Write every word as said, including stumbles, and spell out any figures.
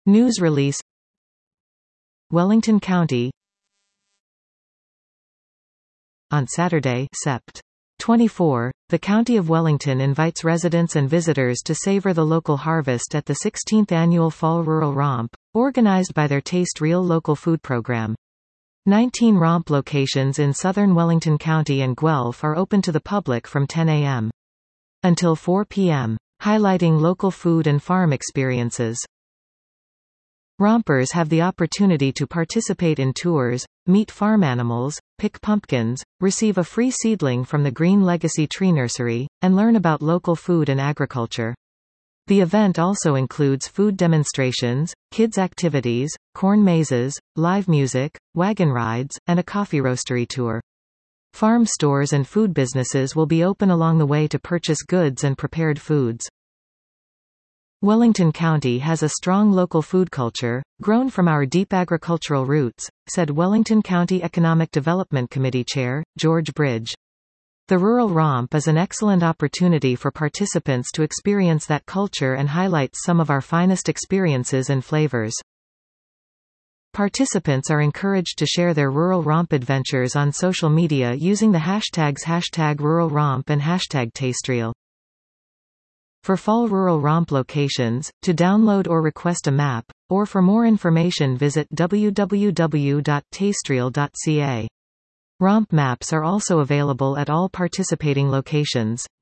News release. Wellington County. On Saturday, September twenty-fourth, the County of Wellington invites residents and visitors to savor the local harvest at the sixteenth Annual Fall Rural Romp, organized by their Taste Real local food program. nineteen romp locations in southern Wellington County and Guelph are open to the public from ten a m until four p m, highlighting local food and farm experiences. Rompers have the opportunity to participate in tours, meet farm animals, pick pumpkins, receive a free seedling from the Green Legacy Tree Nursery, and learn about local food and agriculture. The event also includes food demonstrations, kids' activities, corn mazes, live music, wagon rides, and a coffee roastery tour. Farm stores and food businesses will be open along the way to purchase goods and prepared foods. Wellington County has a strong local food culture, grown from our deep agricultural roots, said Wellington County Economic Development Committee Chair, George Bridge. The Rural Romp is an excellent opportunity for participants to experience that culture and highlights some of our finest experiences and flavors. Participants are encouraged to share their Rural Romp adventures on social media using the hashtags hashtag Rural Romp and hashtag TasteReal. For fall Rural Romp locations, to download or request a map, or for more information visit w w w dot tastereal dot c a. Romp maps are also available at all participating locations.